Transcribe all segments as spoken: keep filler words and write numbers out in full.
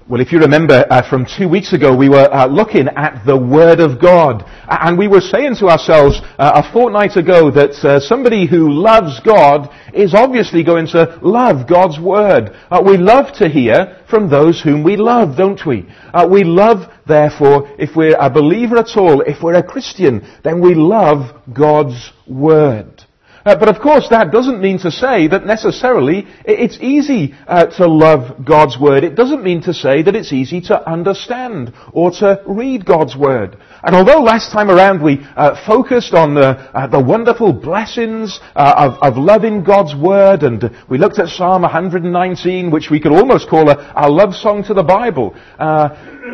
Well, if you remember uh, from two weeks ago, we were uh, looking at the Word of God. And we were saying to ourselves uh, a fortnight ago that uh, somebody who loves God is obviously going to love God's Word. Uh, we love to hear from those whom we love, don't we? Uh, we love, therefore, if we're a believer at all, if we're a Christian, then we love God's Word. Uh, but of course that doesn't mean to say that necessarily it's easy uh, to love God's Word. It doesn't mean to say that it's easy to understand or to read God's Word. And although last time around we uh, focused on the, uh, the wonderful blessings uh, of, of loving God's Word, and we looked at Psalm one nineteen, which we could almost call a, a love song to the Bible, uh,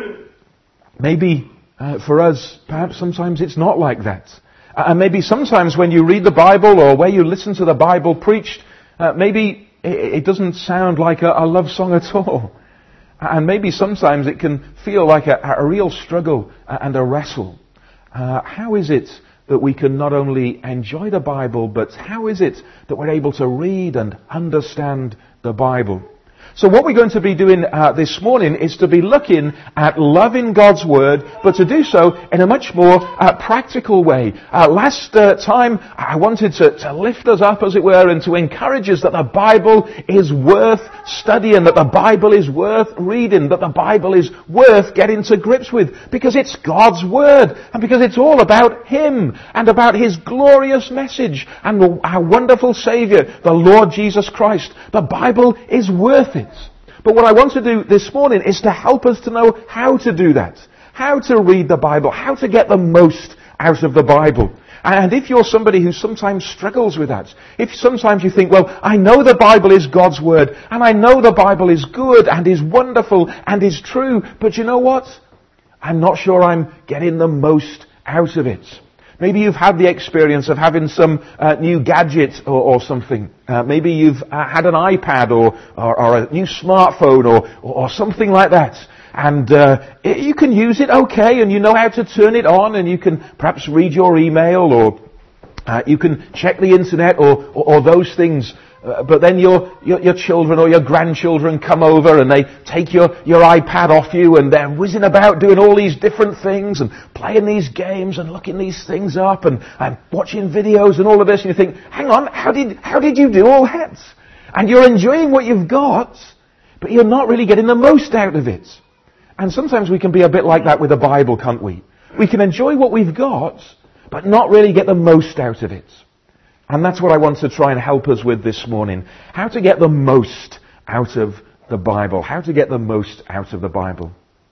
maybe uh, for us, perhaps sometimes it's not like that. And maybe sometimes when you read the Bible or where you listen to the Bible preached, uh, maybe it doesn't sound like a, a love song at all. And maybe sometimes it can feel like a, a real struggle and a wrestle. Uh, how is it that we can not only enjoy the Bible, but how is it that we're able to read and understand the Bible? So what we're going to be doing uh, this morning is to be looking at loving God's Word, but to do so in a much more uh, practical way. Uh, last uh, time I wanted to, to lift us up, as it were, and to encourage us that the Bible is worth studying, that the Bible is worth reading, that the Bible is worth getting to grips with, because it's God's Word, and because it's all about Him, and about His glorious message, and our wonderful Saviour, the Lord Jesus Christ. The Bible is worth it. But what I want to do this morning is to help us to know how to do that. How to read the Bible. How to get the most out of the Bible. And if you're somebody who sometimes struggles with that, if sometimes you think, well, I know the Bible is God's Word, and I know the Bible is good and is wonderful and is true, but you know what? I'm not sure I'm getting the most out of it. Maybe you've had the experience of having some uh, new gadget or, or something. Uh, maybe you've uh, had an iPad or, or, or a new smartphone or, or, or something like that. And uh, it, you can use it okay, and you know how to turn it on, and you can perhaps read your email, or uh, you can check the internet, or, or, or those things. Uh, but then your, your your children or your grandchildren come over and they take your, your iPad off you, and they're whizzing about doing all these different things and playing these games and looking these things up and, and watching videos and all of this, and you think, hang on, how did how did you do all that? And you're enjoying what you've got, but you're not really getting the most out of it. And sometimes we can be a bit like that with the Bible, can't we? We can enjoy what we've got, but not really get the most out of it. And that's what I want to try and help us with this morning. How to get the most out of the Bible. How to get the most out of the Bible.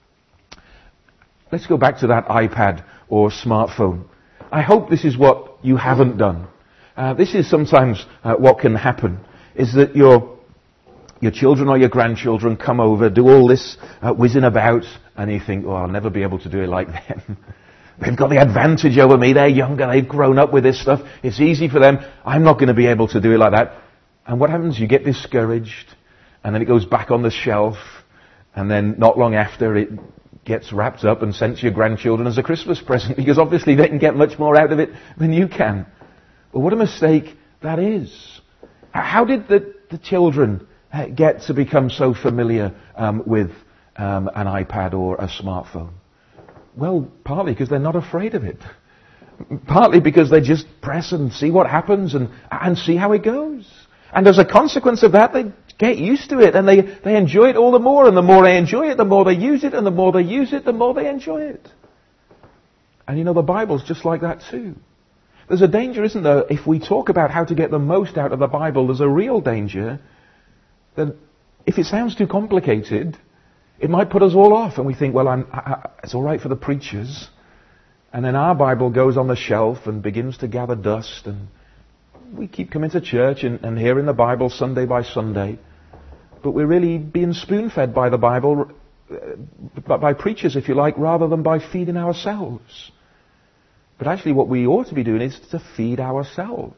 Let's go back to that iPad or smartphone. I hope this is what you haven't done. Uh, this is sometimes uh, what can happen, is that your your children or your grandchildren come over, do all this uh, whizzing about, and you think, oh, I'll never be able to do it like them. They've got the advantage over me. They're younger. They've grown up with this stuff. It's easy for them. I'm not going to be able to do it like that. And what happens? You get discouraged, and then it goes back on the shelf, and then not long after it gets wrapped up and sent to your grandchildren as a Christmas present, because obviously they can get much more out of it than you can. But what a mistake that is. How did the, the children get to become so familiar um, with um, an iPad or a smartphone? Well, partly because they're not afraid of it. Partly because they just press and see what happens and, and see how it goes. And as a consequence of that, they get used to it, and they, they enjoy it all the more. And the more they enjoy it, the more they use it. And the more they use it, the more they enjoy it. And you know, the Bible's just like that too. There's a danger, isn't there, if we talk about how to get the most out of the Bible, there's a real danger that if it sounds too complicated, it might put us all off, and we think, well, I'm, I, I, it's all right for the preachers. And then our Bible goes on the shelf and begins to gather dust, and we keep coming to church and, and hearing the Bible Sunday by Sunday. But we're really being spoon-fed by the Bible, uh, by preachers, if you like, rather than by feeding ourselves. But actually what we ought to be doing is to feed ourselves.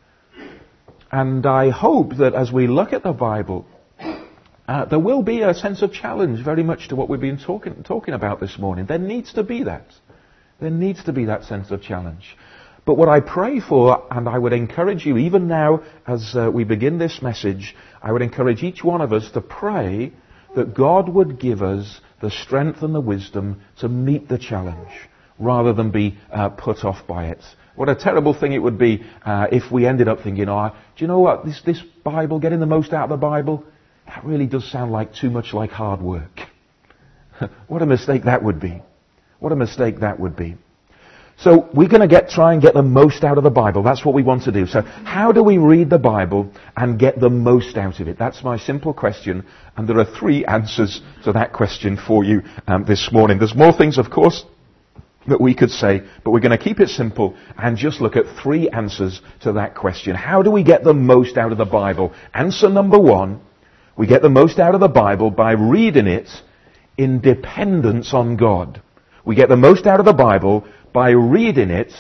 And I hope that as we look at the Bible, Uh, there will be a sense of challenge very much to what we've been talking, talking about this morning. There needs to be that. There needs to be that sense of challenge. But what I pray for, and I would encourage you, even now as uh, we begin this message, I would encourage each one of us to pray that God would give us the strength and the wisdom to meet the challenge rather than be uh, put off by it. What a terrible thing it would be uh, if we ended up thinking, oh, do you know what, this, this Bible, getting the most out of the Bible, that really does sound like too much like hard work. What a mistake that would be. What a mistake that would be. So we're going to get try and get the most out of the Bible. That's what we want to do. So how do we read the Bible and get the most out of it? That's my simple question. And there are three answers to that question for you um, this morning. There's more things, of course, that we could say, but we're going to keep it simple and just look at three answers to that question. How do we get the most out of the Bible? Answer number one, we get the most out of the Bible by reading it in dependence on God. We get the most out of the Bible by reading it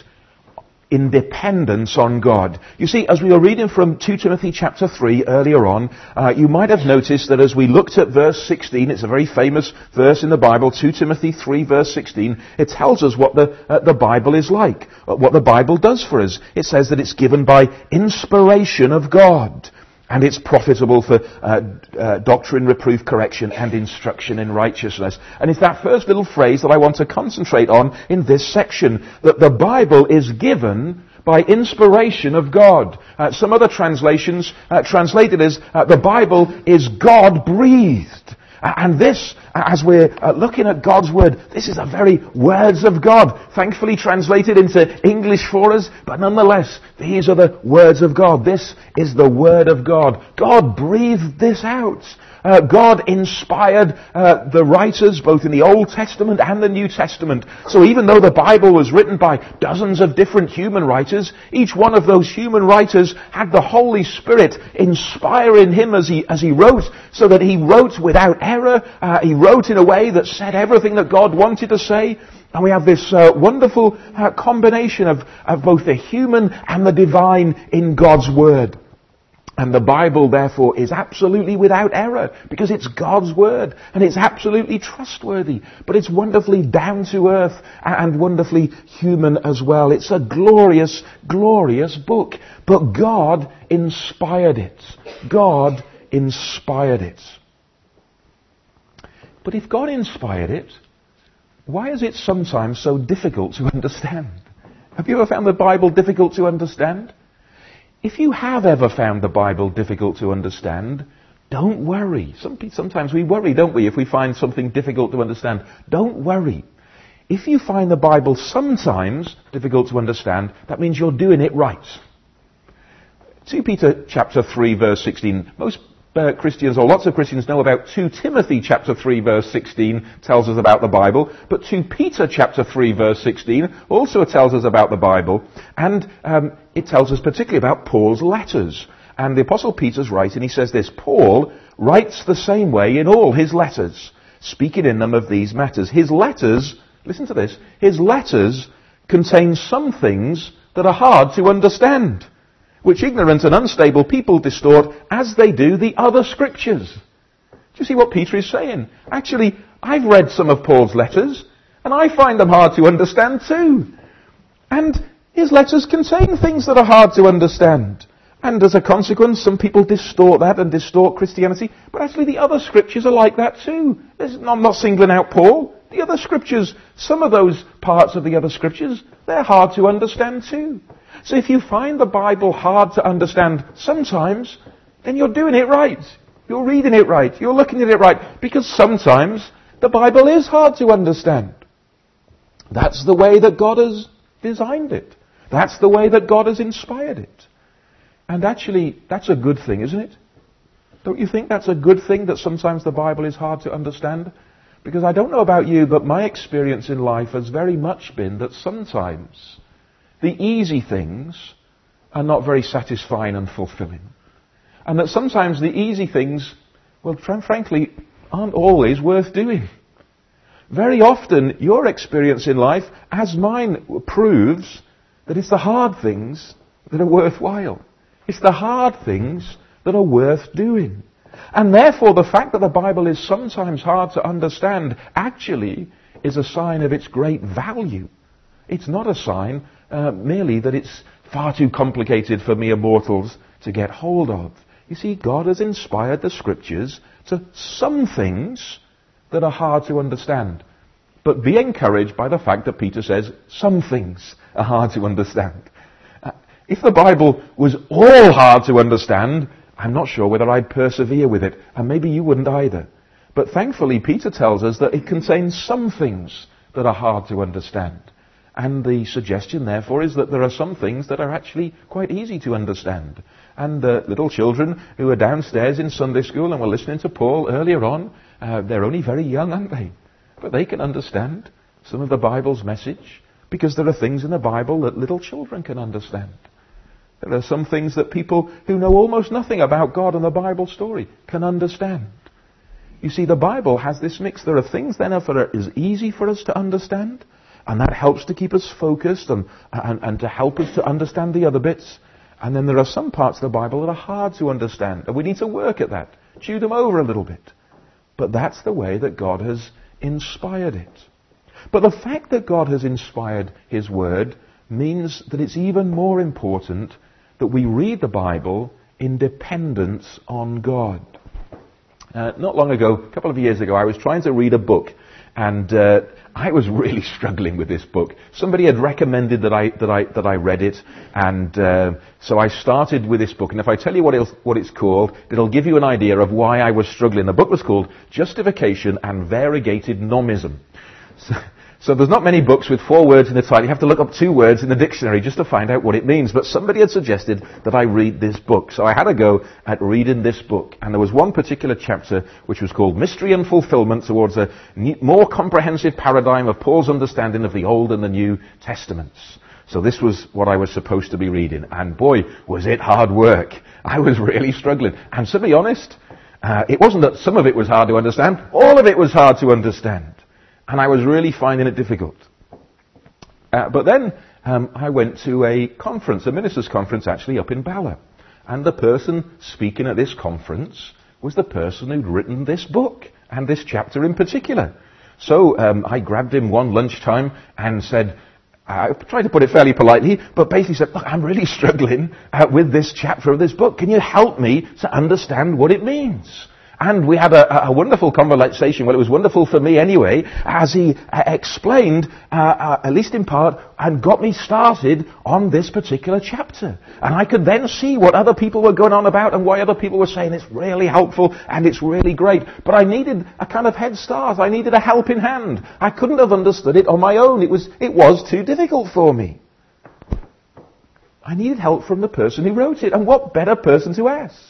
in dependence on God. You see, as we were reading from Second Timothy chapter three earlier on, uh, you might have noticed that as we looked at verse sixteen, it's a very famous verse in the Bible, Second Timothy three verse sixteen, it tells us what the, uh, the Bible is like, uh, what the Bible does for us. It says that it's given by inspiration of God. And it's profitable for uh, uh, doctrine, reproof, correction, and instruction in righteousness. And it's that first little phrase that I want to concentrate on in this section, that the Bible is given by inspiration of God. Uh, some other translations uh, translate it as uh, the Bible is God-breathed. Uh, and this, uh, as we're uh, looking at God's Word, this is the very words of God, thankfully translated into English for us, but nonetheless, these are the words of God. This is the Word of God. God breathed this out. Uh, God inspired uh, the writers both in the Old Testament and the New Testament. So even though the Bible was written by dozens of different human writers, each one of those human writers had the Holy Spirit inspiring him as he as he wrote, so that he wrote without error. Uh, he wrote in a way that said everything that God wanted to say. And we have this uh, wonderful uh, combination of, of both the human and the divine in God's Word. And the Bible, therefore, is absolutely without error, because it's God's Word, and it's absolutely trustworthy, but it's wonderfully down to earth and wonderfully human as well. It's a glorious, glorious book, but God inspired it. God inspired it. But if God inspired it, why is it sometimes so difficult to understand? Have you ever found the Bible difficult to understand? If you have ever found the Bible difficult to understand, don't worry. Some, sometimes we worry, don't we, if we find something difficult to understand. Don't worry. If you find the Bible sometimes difficult to understand, that means you're doing it right. Second Peter chapter three verse sixteen. Most uh, Christians, or lots of Christians, know about Second Timothy chapter three verse sixteen tells us about the Bible, but Second Peter chapter three verse sixteen also tells us about the Bible, and um, it tells us particularly about Paul's letters. And the Apostle Peter's writing, he says this, Paul writes the same way in all his letters, speaking in them of these matters. His letters, listen to this, his letters contain some things that are hard to understand, which ignorant and unstable people distort as they do the other scriptures. Do you see what Peter is saying? Actually, I've read some of Paul's letters, and I find them hard to understand too. And his letters contain things that are hard to understand. And as a consequence, some people distort that and distort Christianity. But actually the other scriptures are like that too. I'm not singling out Paul. The other scriptures, some of those parts of the other scriptures, they're hard to understand too. So if you find the Bible hard to understand sometimes, then you're doing it right. You're reading it right. You're looking at it right. Because sometimes the Bible is hard to understand. That's the way that God has designed it. That's the way that God has inspired it. And actually, that's a good thing, isn't it? Don't you think that's a good thing, that sometimes the Bible is hard to understand? Because I don't know about you, but my experience in life has very much been that sometimes the easy things are not very satisfying and fulfilling. And that sometimes the easy things, well, fr- frankly, aren't always worth doing. Very often, your experience in life, as mine, proves that it's the hard things that are worthwhile. It's the hard things that are worth doing. And therefore, the fact that the Bible is sometimes hard to understand actually is a sign of its great value. It's not a sign uh, merely that it's far too complicated for mere mortals to get hold of. You see, God has inspired the Scriptures to some things that are hard to understand. But be encouraged by the fact that Peter says some things are hard to understand. Uh, if the Bible was all hard to understand, I'm not sure whether I'd persevere with it, and maybe you wouldn't either. But thankfully, Peter tells us that it contains some things that are hard to understand. And the suggestion, therefore, is that there are some things that are actually quite easy to understand. And uh, little children who are downstairs in Sunday school and were listening to Paul earlier on, uh, they're only very young, aren't they? But they can understand some of the Bible's message, because there are things in the Bible that little children can understand. There are some things that people who know almost nothing about God and the Bible story can understand. You see, the Bible has this mix. There are things then that are is easy for us to understand, and that helps to keep us focused and, and, and to help us to understand the other bits. And then there are some parts of the Bible that are hard to understand, and we need to work at that, chew them over a little bit. But that's the way that God has inspired it. But the fact that God has inspired His Word means that it's even more important that we read the Bible in dependence on God. Uh, not long ago, a couple of years ago, I was trying to read a book, and uh, I was really struggling with this book. Somebody had recommended that I that I that I read it, and uh, so I started with this book. And if I tell you what it's what it's called, it'll give you an idea of why I was struggling. The book was called Justification and Variegated Nomism. So, So there's not many books with four words in the title. You have to look up two words in the dictionary just to find out what it means. But somebody had suggested that I read this book. So I had a go at reading this book. And there was one particular chapter which was called Mystery and Fulfillment Towards a More Comprehensive Paradigm of Paul's Understanding of the Old and the New Testaments. So this was what I was supposed to be reading. And boy, was it hard work. I was really struggling. And to be honest, uh, it wasn't that some of it was hard to understand. All of it was hard to understand. And I was really finding it difficult. Uh, but then um, I went to a conference, a ministers' conference actually up in Bala. And the person speaking at this conference was the person who'd written this book, and this chapter in particular. So um, I grabbed him one lunchtime and said, I tried to put it fairly politely, but basically said, look, I'm really struggling uh, with this chapter of this book. Can you help me to understand what it means? And we had a, a wonderful conversation. Well, it was wonderful for me anyway, as he uh, explained, uh, uh, at least in part, and got me started on this particular chapter. And I could then see what other people were going on about and why other people were saying it's really helpful and it's really great. But I needed a kind of head start. I needed a helping hand. I couldn't have understood it on my own. It was, it was too difficult for me. I needed help from the person who wrote it. And what better person to ask?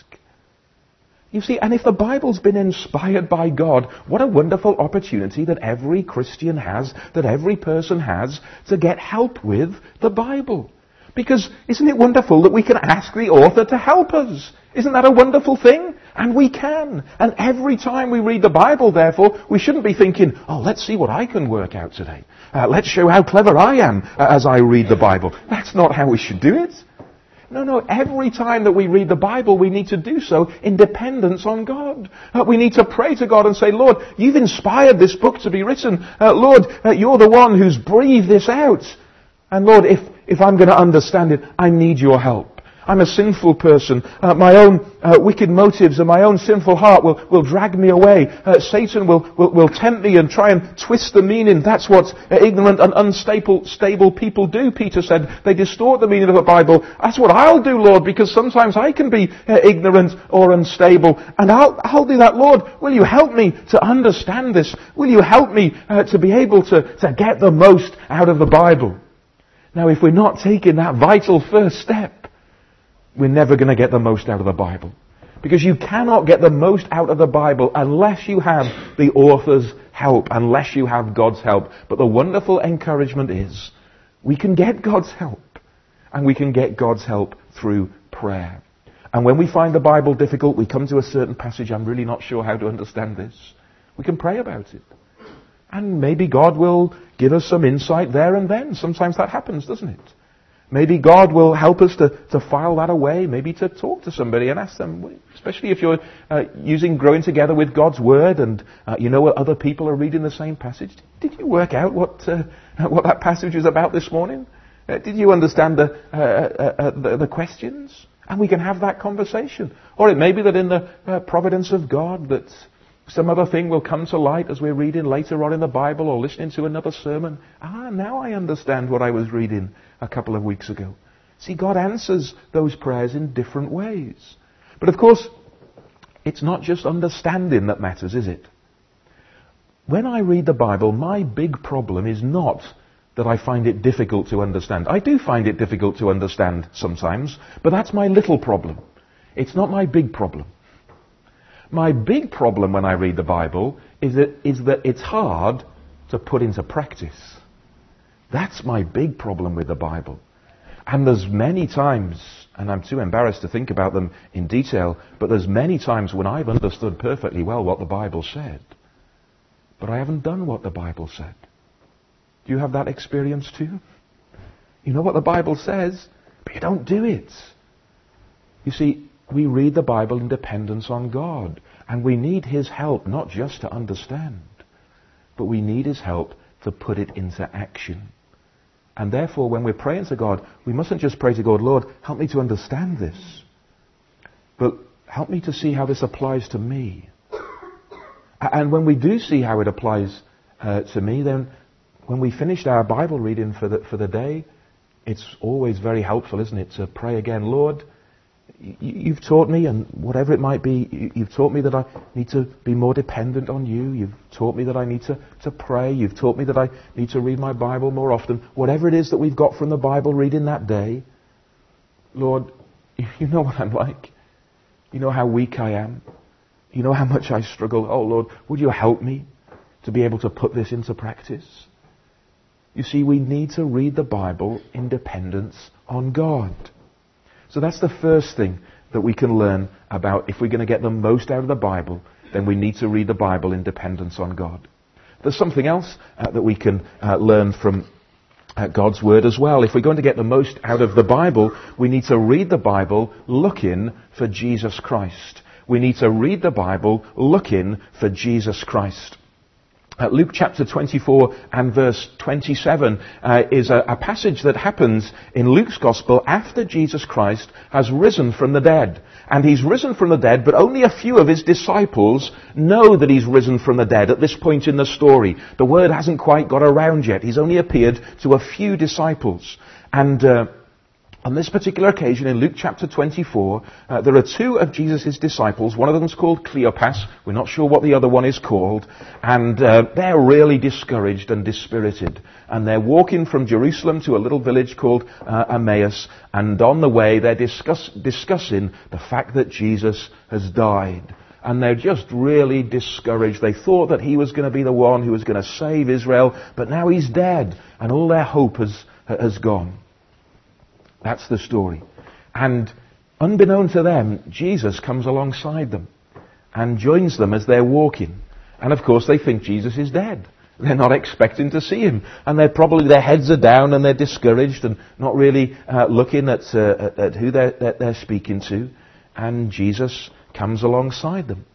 You see, and if the Bible's been inspired by God, what a wonderful opportunity that every Christian has, that every person has, to get help with the Bible. Because isn't it wonderful that we can ask the author to help us? Isn't that a wonderful thing? And we can. And every time we read the Bible, therefore, we shouldn't be thinking, oh, let's see what I can work out today. Uh, let's show how clever I am uh, as I read the Bible. That's not how we should do it. No, no, every time that we read the Bible, we need to do so in dependence on God. Uh, we need to pray to God and say, Lord, you've inspired this book to be written. Uh, Lord, uh, you're the one who's breathed this out. And Lord, if, if I'm going to understand it, I need your help. I'm a sinful person. Uh, my own uh, wicked motives and my own sinful heart will, will drag me away. Uh, Satan will, will, will tempt me and try and twist the meaning. That's what uh, ignorant and unstable stable people do, Peter said. They distort the meaning of the Bible. That's what I'll do, Lord, because sometimes I can be uh, ignorant or unstable. And I'll, I'll do that, Lord. Will you help me to understand this? Will you help me uh, to be able to, to get the most out of the Bible? Now, if we're not taking that vital first step, we're never going to get the most out of the Bible. Because you cannot get the most out of the Bible unless you have the author's help, unless you have God's help. But the wonderful encouragement is, we can get God's help. And we can get God's help through prayer. And when we find the Bible difficult, we come to a certain passage, I'm really not sure how to understand this. We can pray about it. And maybe God will give us some insight there and then. Sometimes that happens, doesn't it? Maybe God will help us to, to file that away, maybe to talk to somebody and ask them, especially if you're uh, using Growing Together with God's Word and uh, you know what other people are reading the same passage. Did you work out what uh, what that passage is about this morning? Uh, did you understand the, uh, uh, uh, the, the questions? And we can have that conversation. Or it may be that in the uh, providence of God that some other thing will come to light as we're reading later on in the Bible or listening to another sermon. Ah, now I understand what I was reading a couple of weeks ago. See, God answers those prayers in different ways. But of course, it's not just understanding that matters, is it? When I read the Bible, my big problem is not that I find it difficult to understand. I do find it difficult to understand sometimes, but that's my little problem. It's not my big problem. My big problem when I read the Bible is that, is that it's hard to put into practice. That's my big problem with the Bible. And there's many times, and I'm too embarrassed to think about them in detail, but there's many times when I've understood perfectly well what the Bible said, but I haven't done what the Bible said. Do you have that experience too? You know what the Bible says, but you don't do it. You see, we read the Bible in dependence on God, and we need His help not just to understand, but we need His help to put it into action. And therefore, when we're praying to God, we mustn't just pray to God, Lord, help me to understand this, but help me to see how this applies to me. And when we do see how it applies uh, to me, then when we finished our Bible reading for the, for the day, it's always very helpful, isn't it, to pray again, Lord, you've taught me, and whatever it might be, you've taught me that I need to be more dependent on you. You've taught me that I need to, to pray. You've taught me that I need to read my Bible more often. Whatever it is that we've got from the Bible reading that day, Lord, you know what I'm like. You know how weak I am. You know how much I struggle. Oh, Lord, would you help me to be able to put this into practice? You see, we need to read the Bible in dependence on God. So that's the first thing that we can learn about. If we're going to get the most out of the Bible, then we need to read the Bible in dependence on God. There's something else uh, that we can uh, learn from uh, God's Word as well. If we're going to get the most out of the Bible, we need to read the Bible looking for Jesus Christ. We need to read the Bible looking for Jesus Christ. Uh, Luke chapter twenty-four and verse twenty-seven uh, is a, a passage that happens in Luke's Gospel after Jesus Christ has risen from the dead. And He's risen from the dead, but only a few of His disciples know that He's risen from the dead at this point in the story. The word hasn't quite got around yet. He's only appeared to a few disciples. And uh, on this particular occasion, in Luke chapter twenty-four, uh, there are two of Jesus' disciples. One of them's called Cleopas. We're not sure what the other one is called. And uh, they're really discouraged and dispirited. And they're walking from Jerusalem to a little village called uh, Emmaus. And on the way, they're discuss- discussing the fact that Jesus has died. And they're just really discouraged. They thought that He was going to be the one who was going to save Israel. But now He's dead. And all their hope has, has gone. That's the story. And unbeknown to them, Jesus comes alongside them and joins them as they're walking. And of course they think Jesus is dead. They're not expecting to see Him. And they're probably, their heads are down and they're discouraged and not really uh, looking at, uh, at, at who they're, that they're speaking to. And Jesus comes alongside them.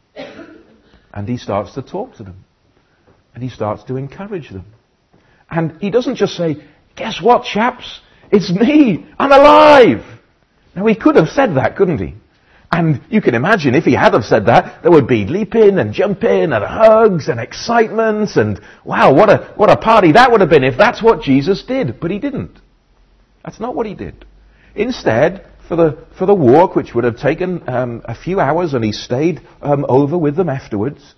And He starts to talk to them. And He starts to encourage them. And He doesn't just say, guess what, chaps? It's me! I'm alive! Now, He could have said that, couldn't He? And you can imagine if He had have said that, there would be leaping and jumping and hugs and excitement and wow, what a, what a party that would have been if that's what Jesus did. But He didn't. That's not what He did. Instead, for the, for the walk, which would have taken um, a few hours, and He stayed um, over with them afterwards,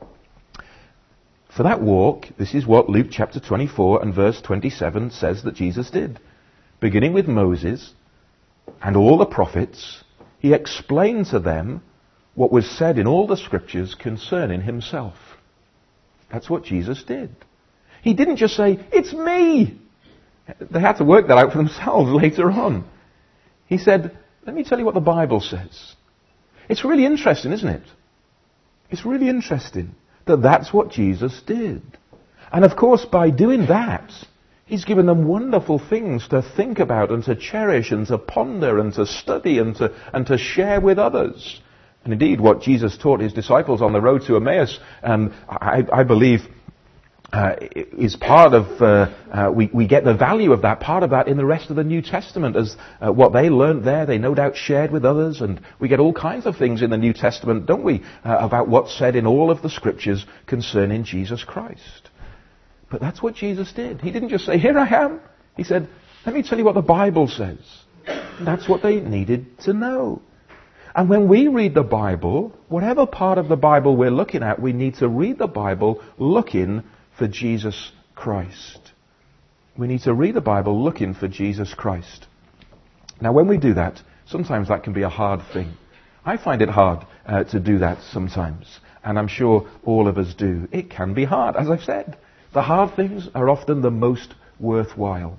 for that walk, this is what Luke chapter twenty-four and verse twenty-seven says that Jesus did. Beginning with Moses and all the prophets, He explained to them what was said in all the scriptures concerning Himself. That's what Jesus did. He didn't just say, it's me! They had to work that out for themselves later on. He said, let me tell you what the Bible says. It's really interesting, isn't it? It's really interesting that that's what Jesus did. And of course, by doing that, He's given them wonderful things to think about and to cherish and to ponder and to study and to, and to share with others. And indeed, what Jesus taught His disciples on the road to Emmaus, um, I, I believe uh, is part of, uh, uh, we, we get the value of that, part of that in the rest of the New Testament, as uh, what they learned there, they no doubt shared with others, and we get all kinds of things in the New Testament, don't we, uh, about what's said in all of the scriptures concerning Jesus Christ. But that's what Jesus did. He didn't just say, here I am. He said, let me tell you what the Bible says. And that's what they needed to know. And when we read the Bible, whatever part of the Bible we're looking at, we need to read the Bible looking for Jesus Christ. We need to read the Bible looking for Jesus Christ. Now, when we do that, sometimes that can be a hard thing. I find it hard uh, to do that sometimes. And I'm sure all of us do. It can be hard, as I've said. The hard things are often the most worthwhile.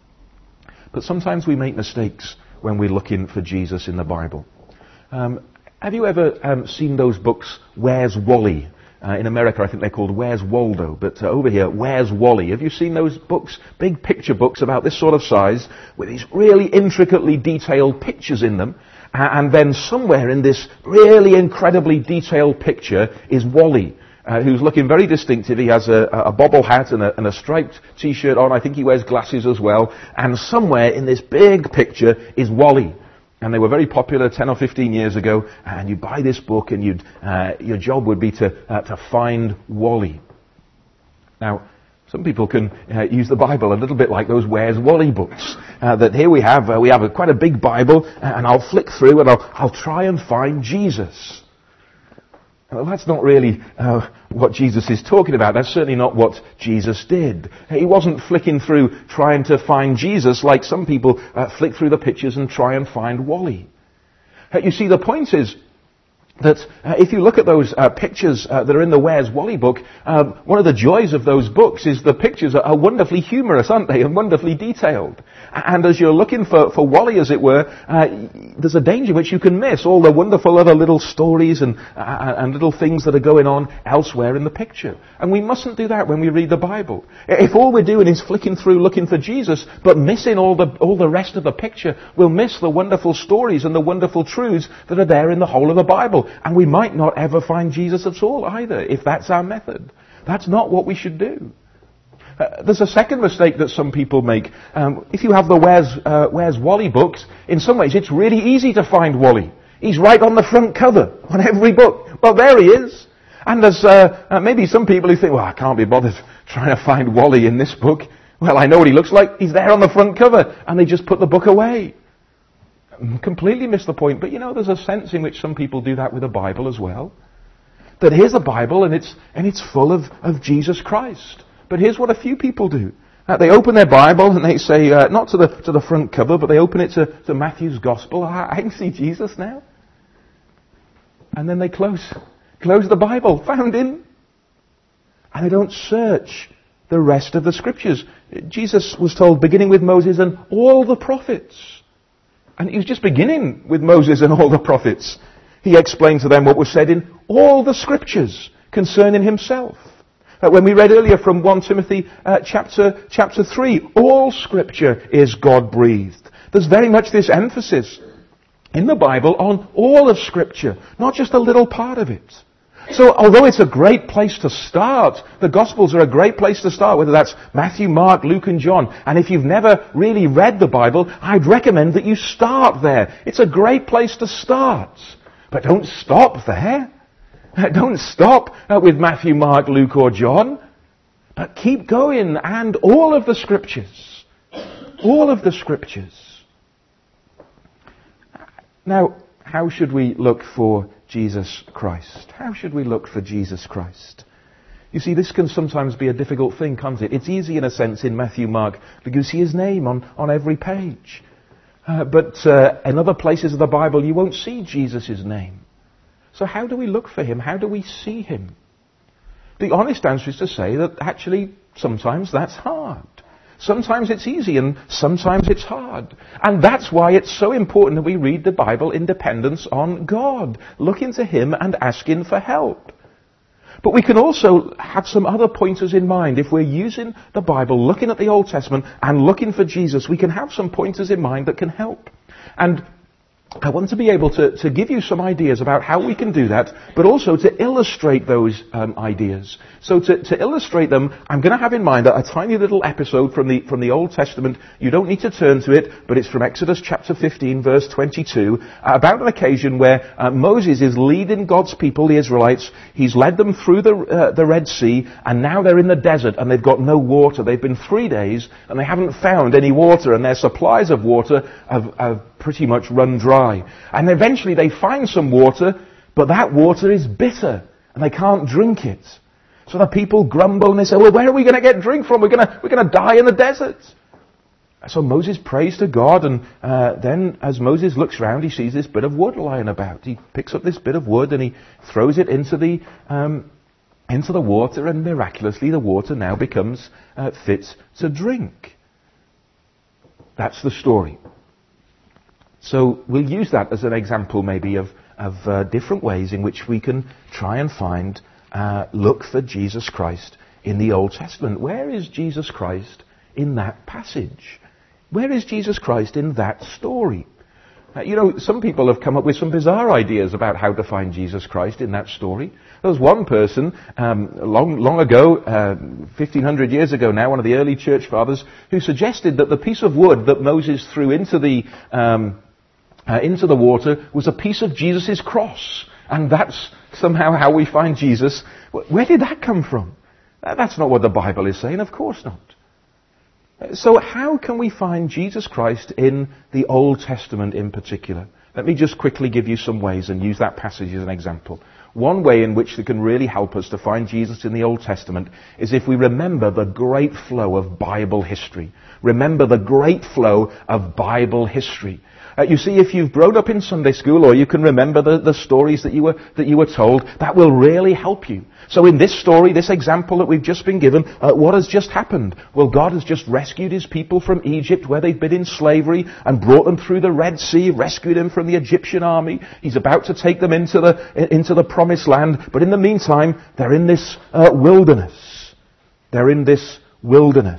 But sometimes we make mistakes when we're looking for Jesus in the Bible. Um, have you ever um, seen those books, Where's Wally? Uh, in America, I think they're called Where's Waldo, but uh, over here, Where's Wally? Have you seen those books, big picture books about this sort of size, with these really intricately detailed pictures in them, uh, and then somewhere in this really incredibly detailed picture is Wally, uh, who's looking very distinctive. He has a, a bobble hat and a, and a striped t-shirt on. I think he wears glasses as well, and somewhere in this big picture is Wally. And they were very popular ten or fifteen years ago, and you'd buy this book and you'd, uh, your job would be to, uh, to find Wally. Now, some people can uh, use the Bible a little bit like those Where's Wally books. Uh, that here we have, uh, we have a, quite a big Bible, and I'll flick through and I'll, I'll try and find Jesus. Well, that's not really uh, what Jesus is talking about. That's certainly not what Jesus did. He wasn't flicking through trying to find Jesus like some people uh, flick through the pictures and try and find Wally. Uh, you see, the point is that uh, if you look at those uh, pictures uh, that are in the Where's Wally book, uh, one of the joys of those books is the pictures are, are wonderfully humorous, aren't they, and wonderfully detailed. And as you're looking for, for Wally, as it were, uh, there's a danger which you can miss all the wonderful other little stories and, uh, and little things that are going on elsewhere in the picture. And we mustn't do that when we read the Bible. If all we're doing is flicking through looking for Jesus, but missing all the, all the rest of the picture, we'll miss the wonderful stories and the wonderful truths that are there in the whole of the Bible. And we might not ever find Jesus at all either, if that's our method. That's not what we should do. Uh, there's a second mistake that some people make. Um, if you have the Where's, uh, Where's Wally books, in some ways it's really easy to find Wally. He's right on the front cover on every book. Well, there he is. And there's uh, uh, maybe some people who think, well, I can't be bothered trying to find Wally in this book. Well, I know what he looks like. He's there on the front cover. And they just put the book away. Completely miss the point. But you know, there's a sense in which some people do that with the Bible as well. That here's a Bible and it's and it's full of, of Jesus Christ. But here's what a few people do. Uh, they open their Bible and they say, uh, not to the to the front cover, but they open it to, to Matthew's Gospel. I, I can see Jesus now. And then they close, close the Bible, found in. And they don't search the rest of the Scriptures. Jesus was told, beginning with Moses and all the prophets. And he was just beginning with Moses and all the prophets. He explained to them what was said in all the Scriptures concerning himself. Uh, when we read earlier from First Timothy uh, chapter chapter three, all Scripture is God-breathed. There's very much this emphasis in the Bible on all of Scripture, not just a little part of it. So although it's a great place to start, the Gospels are a great place to start, whether that's Matthew, Mark, Luke and John. And if you've never really read the Bible, I'd recommend that you start there. It's a great place to start. But don't stop there. Don't stop with Matthew, Mark, Luke or John. But keep going, and all of the Scriptures. All of the Scriptures. Now, how should we look for Jesus Christ? How should we look for Jesus Christ? You see, this can sometimes be a difficult thing, can't it? It's easy in a sense in Matthew, Mark, because you see his name on, on every page. Uh, but uh, in other places of the Bible, you won't see Jesus' name. So how do we look for him? How do we see him? The honest answer is to say that actually sometimes that's hard. Sometimes it's easy and sometimes it's hard. And that's why it's so important that we read the Bible in dependence on God, looking to him and asking for help. But we can also have some other pointers in mind. If we're using the Bible, looking at the Old Testament and looking for Jesus, we can have some pointers in mind that can help. And I want to be able to, to give you some ideas about how we can do that, but also to illustrate those um, ideas. So to, to illustrate them, I'm going to have in mind a, a tiny little episode from the from the Old Testament. You don't need to turn to it, but it's from Exodus chapter fifteen, verse twenty-two, uh, about an occasion where uh, Moses is leading God's people, the Israelites. He's led them through the uh, the Red Sea, and now they're in the desert, and they've got no water. They've been three days, and they haven't found any water, and their supplies of water have, have pretty much run dry. And eventually they find some water, but that water is bitter, and they can't drink it. So the people grumble and they say, well, where are we going to get drink from? We're going to, we're going to die in the desert. So Moses prays to God, and uh, then as Moses looks around, he sees this bit of wood lying about. He picks up this bit of wood and he throws it into the um, into the water, and miraculously the water now becomes uh, fit to drink. That's the story. So we'll use that as an example maybe of, of uh, different ways in which we can try and find, uh, look for Jesus Christ in the Old Testament. Where is Jesus Christ in that passage? Where is Jesus Christ in that story? Uh, you know, some people have come up with some bizarre ideas about how to find Jesus Christ in that story. There was one person, um, long, long ago, uh, fifteen hundred years ago now, one of the early church fathers, who suggested that the piece of wood that Moses threw into the, um, uh, into the water was a piece of Jesus' cross. And that's somehow how we find Jesus. Where did that come from? That's not what the Bible is saying, of course not. So how can we find Jesus Christ in the Old Testament in particular? Let me just quickly give you some ways and use that passage as an example. One way in which it can really help us to find Jesus in the Old Testament is if we remember the great flow of Bible history. Remember the great flow of Bible history. Uh, you see, if you've grown up in Sunday school, or you can remember the, the stories that you were that you were told, that will really help you. So in this story, this example that we've just been given, uh, what has just happened? Well, God has just rescued his people from Egypt, where they've been in slavery, and brought them through the Red Sea, rescued them from the Egyptian army. He's about to take them into the into the promised land, but in the meantime, they're in this uh, wilderness. They're in this wilderness.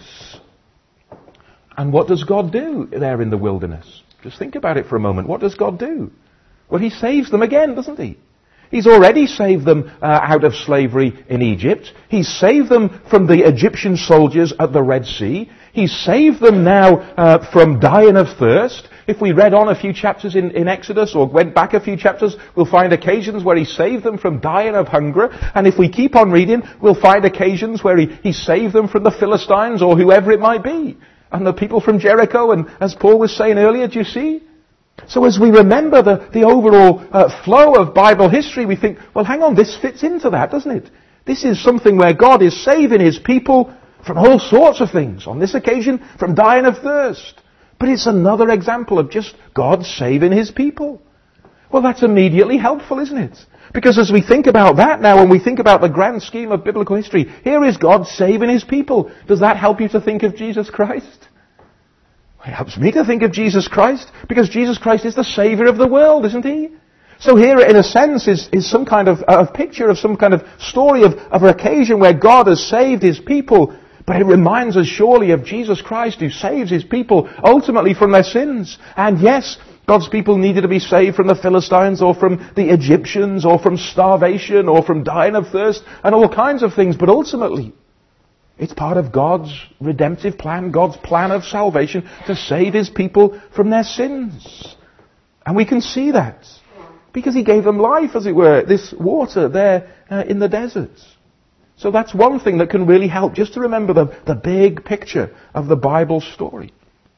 And what does God do there in the wilderness? Just think about it for a moment. What does God do? Well, he saves them again, doesn't he? He's already saved them uh, out of slavery in Egypt. He's saved them from the Egyptian soldiers at the Red Sea. He's saved them now uh, from dying of thirst. If we read on a few chapters in, in Exodus, or went back a few chapters, we'll find occasions where he saved them from dying of hunger. And if we keep on reading, we'll find occasions where he, he saved them from the Philistines, or whoever it might be. And the people from Jericho, and as Paul was saying earlier, do you see? So as we remember the, the overall uh, flow of Bible history, we think, well, hang on, this fits into that, doesn't it? This is something where God is saving his people from all sorts of things. On this occasion, from dying of thirst. But it's another example of just God saving his people. Well, that's immediately helpful, isn't it? Because as we think about that now, when we think about the grand scheme of biblical history, here is God saving his people. Does that help you to think of Jesus Christ? It helps me to think of Jesus Christ, because Jesus Christ is the Saviour of the world, isn't he? So here, in a sense, is, is some kind of a picture of some kind of story of, of an occasion where God has saved his people. But it reminds us surely of Jesus Christ, who saves his people ultimately from their sins. And yes, God's people needed to be saved from the Philistines, or from the Egyptians, or from starvation, or from dying of thirst, and all kinds of things. But ultimately, it's part of God's redemptive plan, God's plan of salvation, to save his people from their sins. And we can see that, because he gave them life, as it were, this water there uh, in the desert. So that's one thing that can really help, just to remember the, the big picture of the Bible story.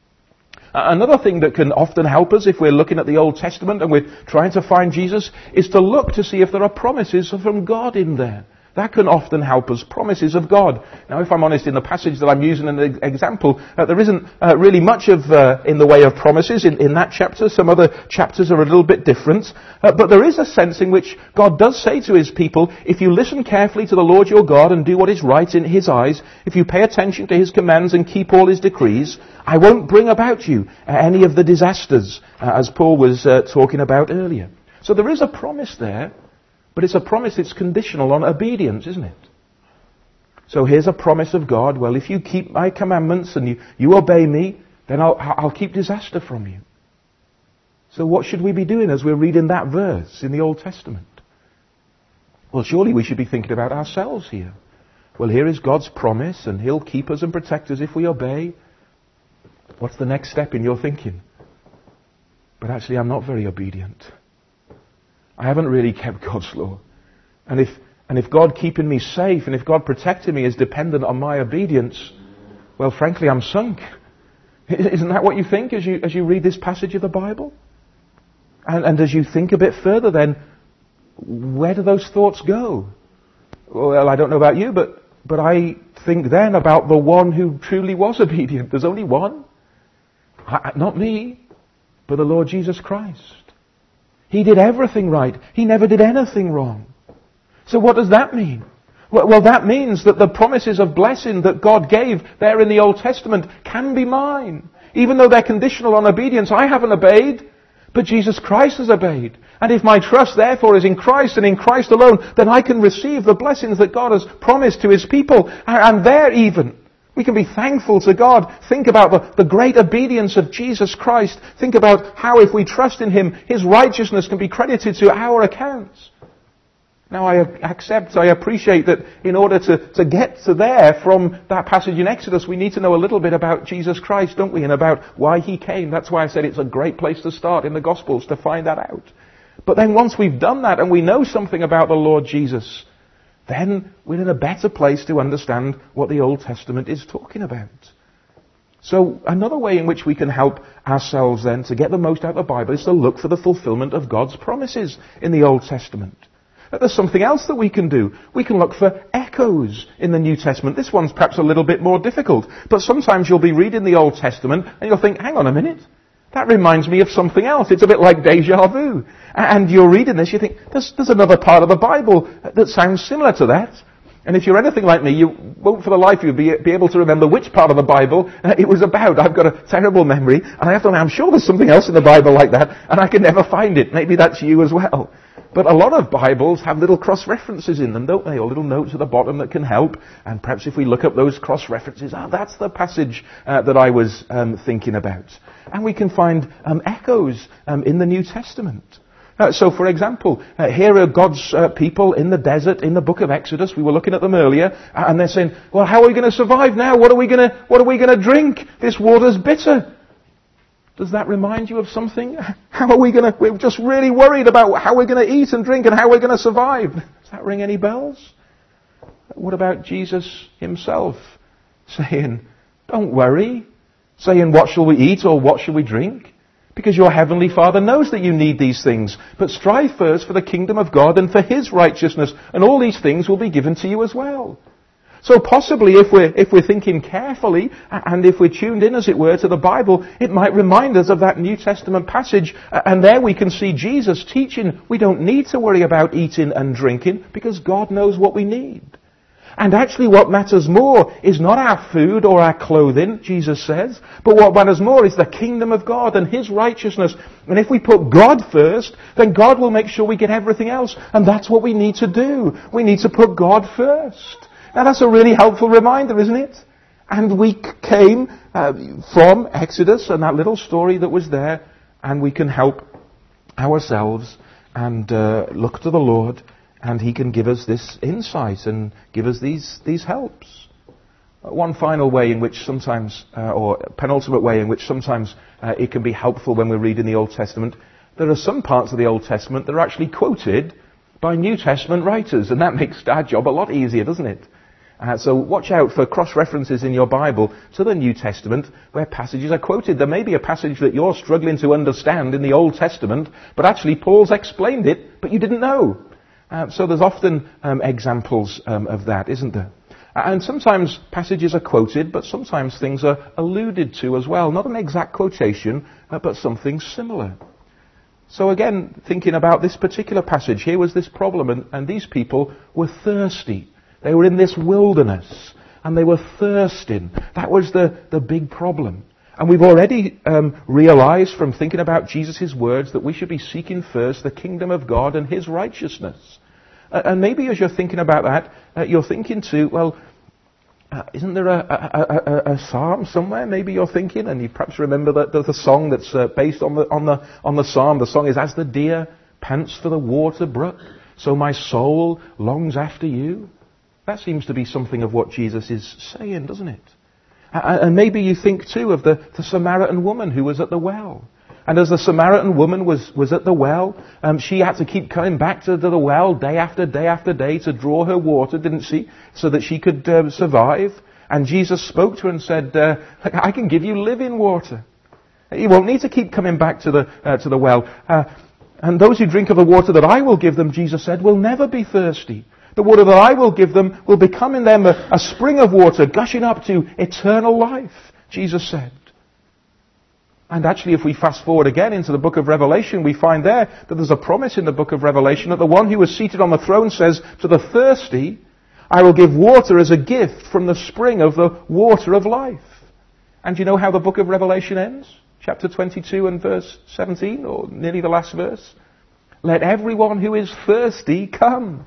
Another thing that can often help us if we're looking at the Old Testament and we're trying to find Jesus is to look to see if there are promises from God in there. That can often help us, promises of God. Now, if I'm honest, in the passage that I'm using as an example, uh, there isn't uh, really much of uh, in the way of promises in, in that chapter. Some other chapters are a little bit different. Uh, but there is a sense in which God does say to his people, if you listen carefully to the Lord your God and do what is right in his eyes, if you pay attention to his commands and keep all his decrees, I won't bring about you uh, any of the disasters, uh, as Paul was uh, talking about earlier. So there is a promise there. But it's a promise that's conditional on obedience, isn't it? So here's a promise of God. Well, if you keep my commandments and you, you obey me, then I'll, I'll keep disaster from you. So what should we be doing as we're reading that verse in the Old Testament? Well, surely we should be thinking about ourselves here. Well, here is God's promise, and He'll keep us and protect us if we obey. What's the next step in your thinking? But actually, I'm not very obedient. I haven't really kept God's law. And if, and if God keeping me safe, and if God protecting me is dependent on my obedience, well, frankly, I'm sunk. Isn't that what you think as you, as you read this passage of the Bible? And, and as you think a bit further, then, where do those thoughts go? Well, I don't know about you, but, but I think then about the one who truly was obedient. There's only one. I, not me, but the Lord Jesus Christ. He did everything right. He never did anything wrong. So what does that mean? Well, well, that means that the promises of blessing that God gave there in the Old Testament can be mine. Even though they're conditional on obedience, I haven't obeyed, but Jesus Christ has obeyed. And if my trust therefore is in Christ and in Christ alone, then I can receive the blessings that God has promised to His people. And there even, we can be thankful to God. Think about the, the great obedience of Jesus Christ. Think about how if we trust in Him, His righteousness can be credited to our accounts. Now I accept, I appreciate that in order to, to get to there from that passage in Exodus, we need to know a little bit about Jesus Christ, don't we? And about why He came. That's why I said it's a great place to start in the Gospels to find that out. But then once we've done that and we know something about the Lord Jesus, then we're in a better place to understand what the Old Testament is talking about. So another way in which we can help ourselves then to get the most out of the Bible is to look for the fulfillment of God's promises in the Old Testament. But there's something else that we can do. We can look for echoes in the New Testament. This one's perhaps a little bit more difficult. But sometimes you'll be reading the Old Testament and you'll think, hang on a minute. That reminds me of something else. It's a bit like deja vu. And you're reading this, you think, there's, there's another part of the Bible that sounds similar to that. And if you're anything like me, you won't for the life of you be, be able to remember which part of the Bible uh, it was about. I've got a terrible memory, and I have to, I'm sure there's something else in the Bible like that, and I can never find it. Maybe that's you as well. But a lot of Bibles have little cross-references in them, don't they? Or little notes at the bottom that can help. And perhaps if we look up those cross-references, ah, that's the passage uh, that I was um, thinking about. And we can find um, echoes um, in the New Testament. Uh, so, for example, uh, here are God's uh, people in the desert in the book of Exodus. We were looking at them earlier, uh, and they're saying, "Well, how are we going to survive now? What are we going to What are we going to drink? This water's bitter." Does that remind you of something? How are we going to? We're just really worried about how we're going to eat and drink and how we're going to survive. Does that ring any bells? What about Jesus Himself saying, "Don't worry," saying, "What shall we eat or what shall we drink?" Because your heavenly Father knows that you need these things. But strive first for the kingdom of God and for His righteousness, and all these things will be given to you as well. So possibly if we're, if we're thinking carefully, and if we're tuned in, as it were, to the Bible, it might remind us of that New Testament passage, and there we can see Jesus teaching we don't need to worry about eating and drinking, because God knows what we need. And actually what matters more is not our food or our clothing, Jesus says, but what matters more is the kingdom of God and His righteousness. And if we put God first, then God will make sure we get everything else. And that's what we need to do. We need to put God first. Now that's a really helpful reminder, isn't it? And we came uh, from Exodus and that little story that was there, and we can help ourselves and uh, look to the Lord, and He can give us this insight and give us these these helps. Uh, one final way in which sometimes, uh, or penultimate way in which sometimes uh, it can be helpful when we're reading the Old Testament, there are some parts of the Old Testament that are actually quoted by New Testament writers, and that makes our job a lot easier, doesn't it? Uh, so watch out for cross-references in your Bible to the New Testament where passages are quoted. There may be a passage that you're struggling to understand in the Old Testament, but actually Paul's explained it, but you didn't know. Uh, so there's often um, examples um, of that, isn't there? Uh, and sometimes passages are quoted, but sometimes things are alluded to as well. Not an exact quotation, uh, but something similar. So again, thinking about this particular passage, here was this problem, and, and these people were thirsty. They were in this wilderness, and they were thirsting. That was the, the big problem. And we've already um, realized from thinking about Jesus' words that we should be seeking first the kingdom of God and His righteousness. Uh, and maybe as you're thinking about that, uh, you're thinking too, well, Uh, isn't there a, a, a, a psalm somewhere? Maybe you're thinking, and you perhaps remember that there's a song that's uh, based on the on the on the psalm. The song is, "As the deer pants for the water brook, so my soul longs after you." That seems to be something of what Jesus is saying, doesn't it? Uh, and maybe you think too of the, the Samaritan woman who was at the well. And as the Samaritan woman was, was at the well, um, she had to keep coming back to, to the well day after day after day to draw her water, didn't she? So that she could uh, survive. And Jesus spoke to her and said, uh, I can give you living water. You won't need to keep coming back to the, uh, to the well. Uh, and those who drink of the water that I will give them, Jesus said, will never be thirsty. The water that I will give them will become in them a, a spring of water gushing up to eternal life, Jesus said. And actually, if we fast forward again into the book of Revelation, we find there that there's a promise in the book of Revelation that the one who was seated on the throne says to the thirsty, I will give water as a gift from the spring of the water of life. And do you know how the book of Revelation ends? Chapter twenty-two and verse seventeen, or nearly the last verse. Let everyone who is thirsty come.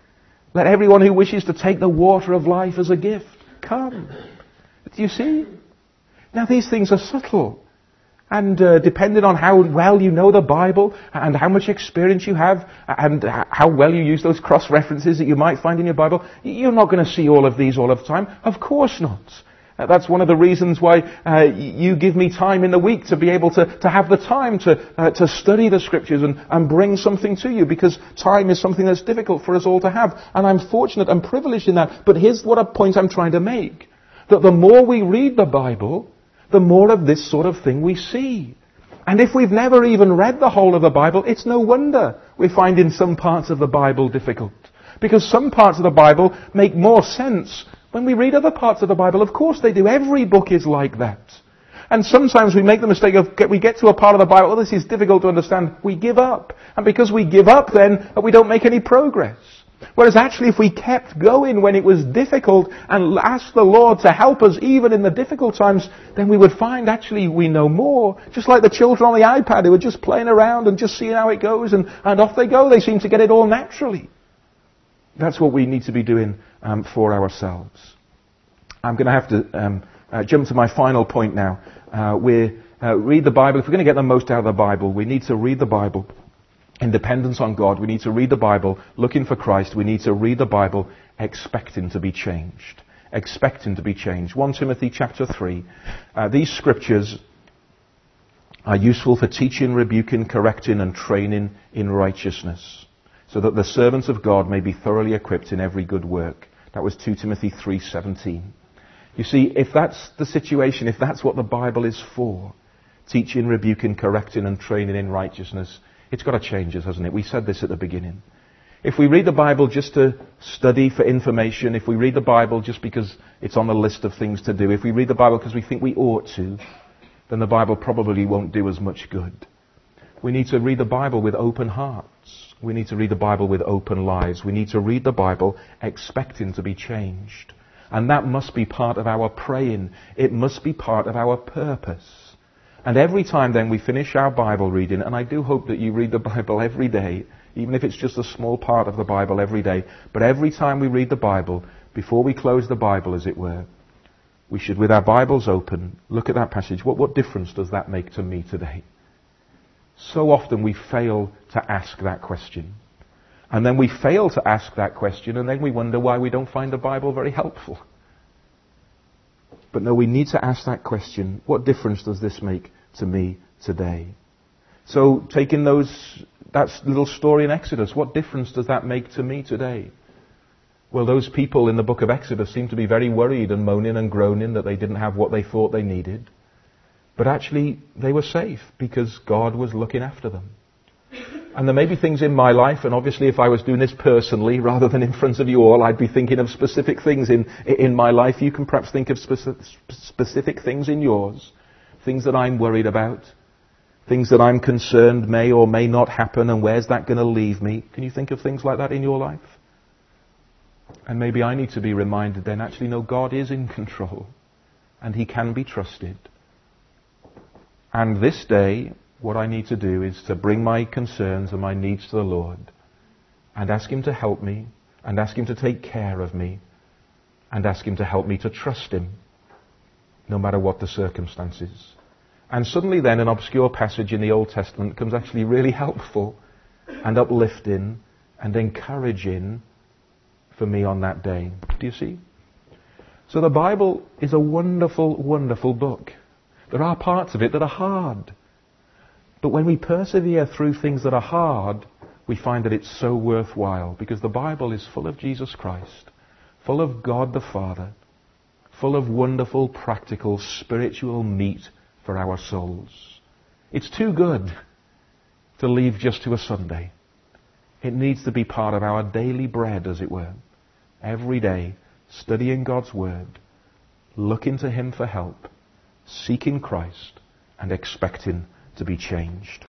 Let everyone who wishes to take the water of life as a gift come. Do you see? Now these things are subtle. And uh, depending on how well you know the Bible and how much experience you have and how well you use those cross-references that you might find in your Bible, you're not going to see all of these all of the time. Of course not. Uh, that's one of the reasons why uh, you give me time in the week to be able to, to have the time to uh, to study the Scriptures and, and bring something to you, because time is something that's difficult for us all to have. And I'm fortunate and privileged in that. But here's what a point I'm trying to make. That the more we read the Bible, the more of this sort of thing we see. And if we've never even read the whole of the Bible, it's no wonder we're finding some parts of the Bible difficult. Because some parts of the Bible make more sense when we read other parts of the Bible. Of course they do. Every book is like that. And sometimes we make the mistake of, we get to a part of the Bible, oh, this is difficult to understand, we give up. And because we give up then, we don't make any progress. Whereas actually if we kept going when it was difficult and asked the Lord to help us even in the difficult times, then we would find actually we know more. Just like the children on the iPad who are just playing around and just seeing how it goes, and, and off they go. They seem to get it all naturally. That's what we need to be doing um, for ourselves. I'm going to have to um, uh, jump to my final point now. Uh, we uh, read the Bible. If we're going to get the most out of the Bible, we need to read the Bible in dependence on God. We need to read the Bible looking for Christ. We need to read the Bible expecting to be changed. Expecting to be changed. First Timothy chapter three. Uh, these scriptures are useful for teaching, rebuking, correcting, and training in righteousness, so that the servants of God may be thoroughly equipped in every good work. That was Second Timothy three seventeen. You see, if that's the situation, if that's what the Bible is for, teaching, rebuking, correcting, and training in righteousness, it's got to change us, hasn't it? We said this at the beginning. If we read the Bible just to study for information, if we read the Bible just because it's on the list of things to do, if we read the Bible because we think we ought to, then the Bible probably won't do us much good. We need to read the Bible with open hearts. We need to read the Bible with open lives. We need to read the Bible expecting to be changed. And that must be part of our praying. It must be part of our purpose. And every time then we finish our Bible reading, and I do hope that you read the Bible every day, even if it's just a small part of the Bible every day, but every time we read the Bible, before we close the Bible as it were, we should, with our Bibles open, look at that passage. What, what difference does that make to me today? So often we fail to ask that question. And then we fail to ask that question, and then we wonder why we don't find the Bible very helpful. But no, we need to ask that question. What difference does this make to me today? So, taking those, that little story in Exodus, what difference does that make to me today? Well, those people in the book of Exodus seem to be very worried and moaning and groaning that they didn't have what they thought they needed. But actually, they were safe because God was looking after them. And there may be things in my life, and obviously if I was doing this personally rather than in front of you all, I'd be thinking of specific things in in my life. You can perhaps think of specific, specific things in yours, things that I'm worried about, things that I'm concerned may or may not happen, and where's that going to leave me? Can you think of things like that in your life? And maybe I need to be reminded then, actually, no, God is in control, and He can be trusted. And this day, what I need to do is to bring my concerns and my needs to the Lord and ask Him to help me and ask Him to take care of me and ask him to help me to trust him, no matter what the circumstances. And suddenly then an obscure passage in the Old Testament becomes actually really helpful and uplifting and encouraging for me on that day. Do you see? So the Bible is a wonderful, wonderful book. There are parts of it that are hard. But when we persevere through things that are hard, we find that it's so worthwhile, because the Bible is full of Jesus Christ, full of God the Father, full of wonderful, practical, spiritual meat for our souls. It's too good to leave just to a Sunday. It needs to be part of our daily bread, as it were. Every day, studying God's Word, looking to him for help, seeking Christ, and expecting to be changed.